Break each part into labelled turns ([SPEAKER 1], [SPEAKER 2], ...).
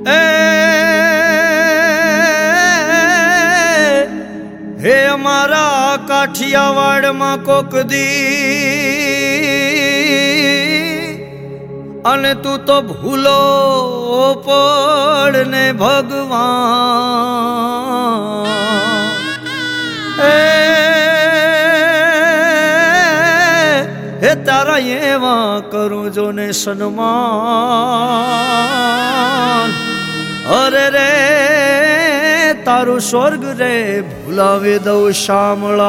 [SPEAKER 1] हे अमारा काठियावाड़ मां कोक दी अने तू तो भूलो पड़ने भगवान। हे तारा ये वहाँ करूं जो ने सन्मान। अरे रे तारू स्वर्ग रे भूलावे दो शामला।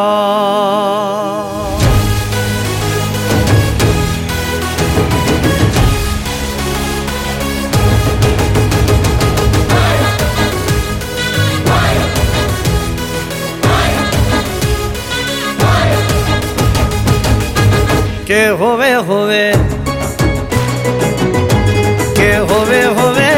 [SPEAKER 1] के होवे होवे के होवे होवे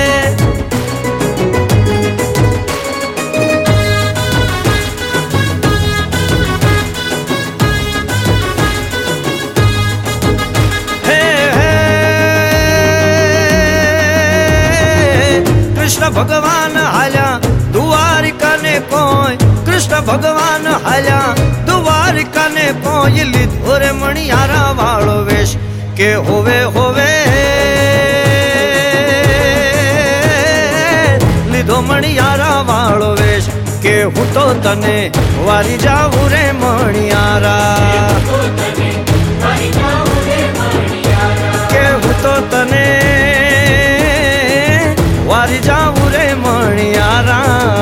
[SPEAKER 1] कृष्ण भगवान हाल्या द्वारिका ने कोई। कृष्ण भगवान हाल्या द्वारिका ने कोई। लीधो रे मणियारा वाळो वेश के होवे होवे। लीधो मणियारा वाळो वेश के हूँ तो तने वारी जाऊं रे मणियारा। के हूँ तो तने वारी जाऊं रे मणियारा।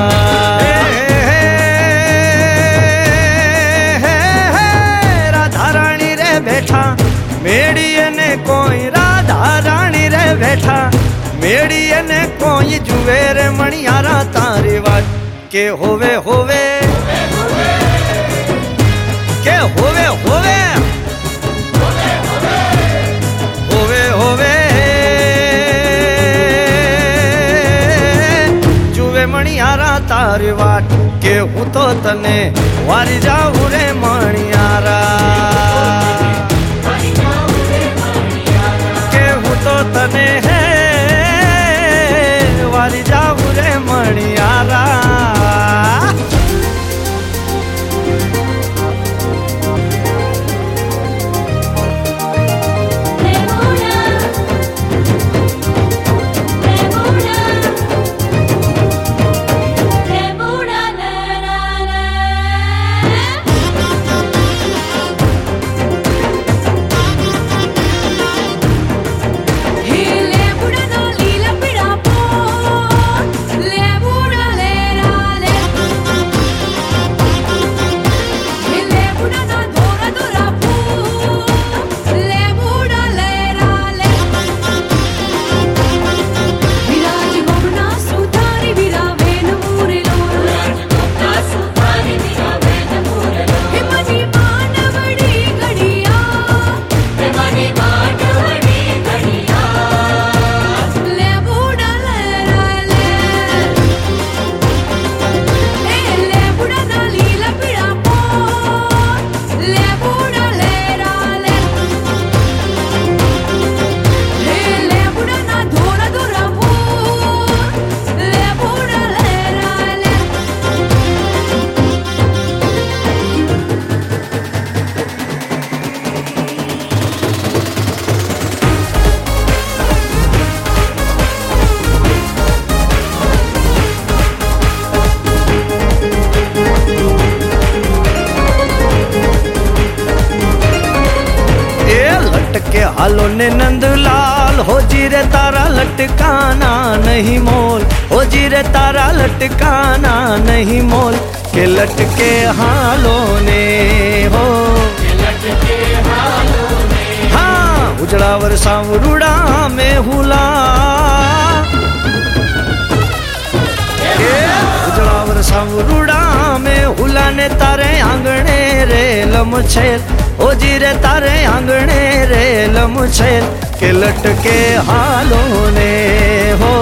[SPEAKER 1] राधा रानी रे बैठा मेड़िए ने कोई। राधा रानी रे बैठा मेड़िए ने कोई। जुए रे मणियारा तारी बात के होवे होवे के होवे होवे होवे होवे। मणियारा तारी वाट के हूँ तो तने वारी जाऊं रे मणियारा। के हूँ तो तने है वारी जाऊं रे मणियारा। के हालो ने नंदलाल हो जी रे तारा लटकाना नहीं मोल। हो जी रे तारा लटकाना नहीं मोल। के लटके हालो ने हो हाँ उजड़ा वर सांवरूड़ा में हुला। उजड़ा वर सांवरूड़ा में हुला ने तारे आंगणे रे लमछेल। ओ जी रे तारे आंगणे रे लमछेल। के लटके हालो ने हो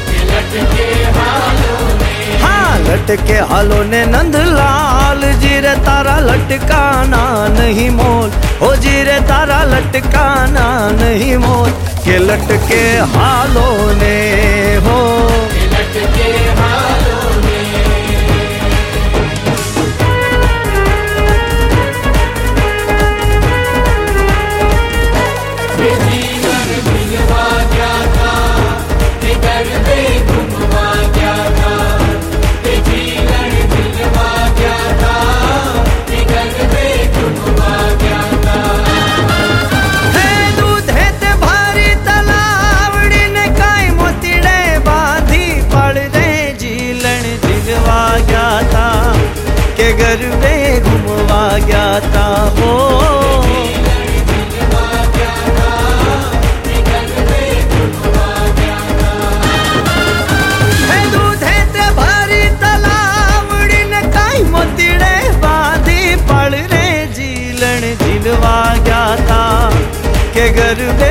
[SPEAKER 1] हाँ लटके हालो ने नंदलाल। जी रे तारा लटकाना नहीं मोल। हो जी रे तारा लटकाना नहीं मोल। के लटके हालो ने हो जिगर बे